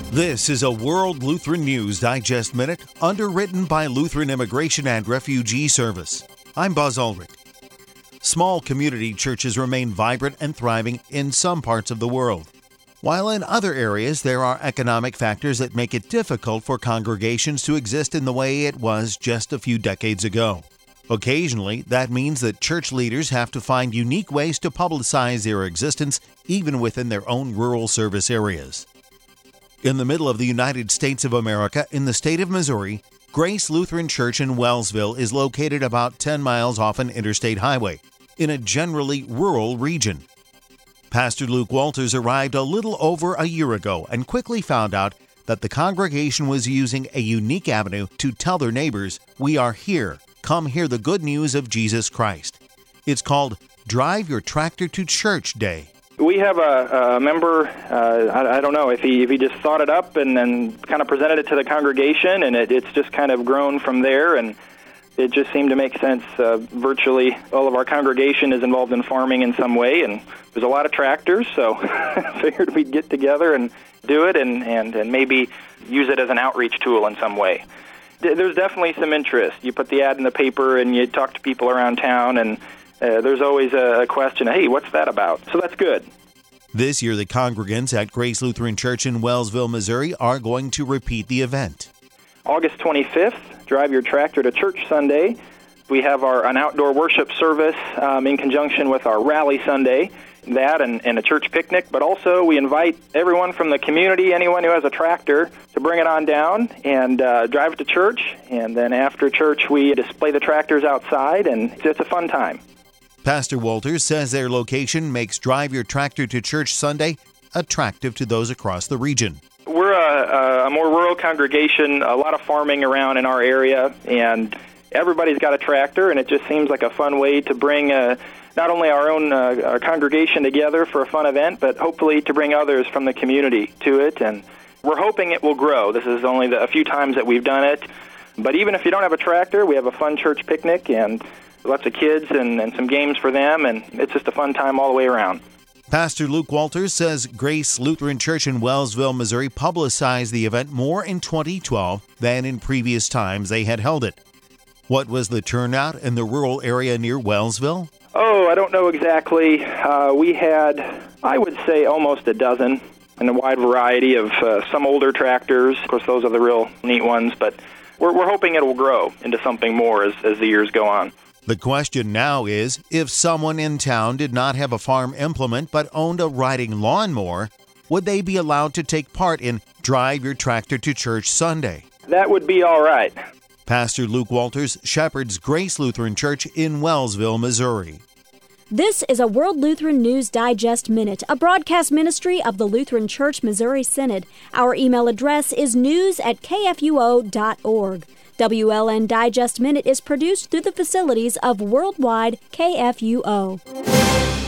This is a World Lutheran News Digest Minute, underwritten by Lutheran Immigration and Refugee Service. I'm Buzz Ulrich. Small community churches remain vibrant and thriving in some parts of the world, while in other areas there are economic factors that make it difficult for congregations to exist in the way it was just a few decades ago. Occasionally, that means that church leaders have to find unique ways to publicize their existence even within their own rural service areas. In the middle of the United States of America, in the state of Missouri, Grace Lutheran Church in Wellsville is located about 10 miles off an interstate highway, in a generally rural region. Pastor Luke Walters arrived a little over a year ago and quickly found out that the congregation was using a unique avenue to tell their neighbors, "We are here. Come hear the good news of Jesus Christ." It's called Drive Your Tractor to Church Day. We have a member, I don't know if he just thought it up and then kind of presented it to the congregation, and it's just kind of grown from there, and it just seemed to make sense. Virtually all of our congregation is involved in farming in some way, and there's a lot of tractors, so I figured we'd get together and do it and maybe use it as an outreach tool in some way. There's definitely some interest. You put the ad in the paper and you talk to people around town, and there's always a question, hey, what's that about? So that's good. This year, the congregants at Grace Lutheran Church in Wellsville, Missouri, are going to repeat the event. August 25th, Drive Your Tractor to Church Sunday. We have an outdoor worship service in conjunction with our Rally Sunday, that and a church picnic. But also, we invite everyone from the community, anyone who has a tractor, to bring it on down and drive it to church. And then after church, we display the tractors outside, and it's a fun time. Pastor Walters says their location makes Drive Your Tractor to Church Sunday attractive to those across the region. We're a more rural congregation, a lot of farming around in our area, and everybody's got a tractor, and it just seems like a fun way to bring not only our own congregation together for a fun event, but hopefully to bring others from the community to it, and we're hoping it will grow. This is only a few times that we've done it, but even if you don't have a tractor, we have a fun church picnic and lots of kids and some games for them, and it's just a fun time all the way around. Pastor Luke Walters says Grace Lutheran Church in Wellsville, Missouri publicized the event more in 2012 than in previous times they had held it. What was the turnout in the rural area near Wellsville? Oh, I don't know exactly. We had, I would say, almost a dozen, and a wide variety of some older tractors. Of course, those are the real neat ones, but we're hoping it will grow into something more as the years go on. The question now is, if someone in town did not have a farm implement but owned a riding lawnmower, would they be allowed to take part in Drive Your Tractor to Church Sunday? That would be all right. Pastor Luke Walters shepherds Grace Lutheran Church in Wellsville, Missouri. This is a World Lutheran News Digest Minute, a broadcast ministry of the Lutheran Church Missouri Synod. Our email address is news@kfuo.org. WLN Digest Minute is produced through the facilities of Worldwide KFUO.